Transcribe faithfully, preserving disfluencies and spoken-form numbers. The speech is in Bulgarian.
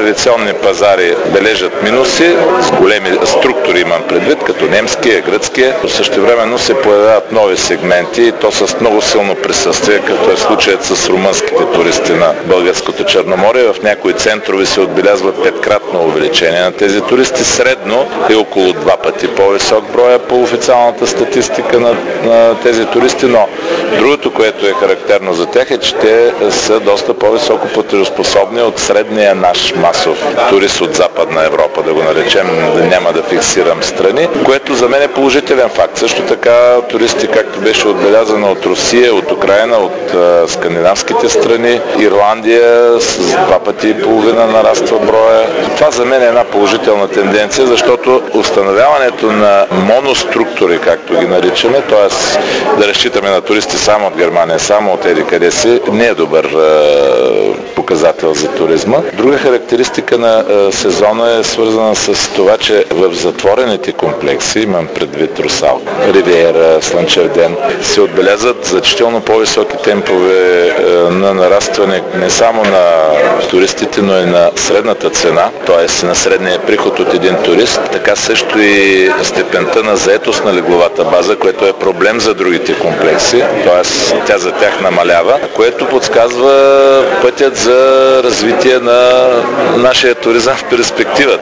традиционни пазари бележат минуси, с големи структури имам предвид, като немския, гръцкия. Същевременно се появяват нови сегменти и то с много силно присъствие, като е случаят с румънските туристи на българското Черноморие. В някои центрове се отбелязва петкратно увеличение на тези туристи. Средно е около два пъти по-висок броя по официалната статистика на, на тези туристи, но другото, което е характерно за тях, е, че те са доста по-високо платежоспособни от средния наш масов турист от Западна Европа, да го наречем, да няма да фиксирам страни, което за мен е положителен факт. Също така туристи, както беше отбелязано, от Русия, от Украина, от а, скандинавските страни, Ирландия с два пъти и половина нараства броя. Това за мен е една положителна тенденция, защото установяването на моноструктури, както ги наричаме, т.е. да разчитаме на туристи само от Германия, само от еди къде си, не е добър е, показател за туризма. Друга характеристика на е, сезона е свързана с това, че в затворените комплекси, имам предвид Русалка, Ривиера, Слънчев ден, се отбелязват значително по-високи темпове е, на нарастване не само на туристите, но и на средната цена, т.е. на средния приход от един турист. Така също и степента на заетост на легловата база, което е проблем за другите комплекси, т.е. тя за тях намалява, което подсказва пътят за развитие на нашия туризъм в перспектива.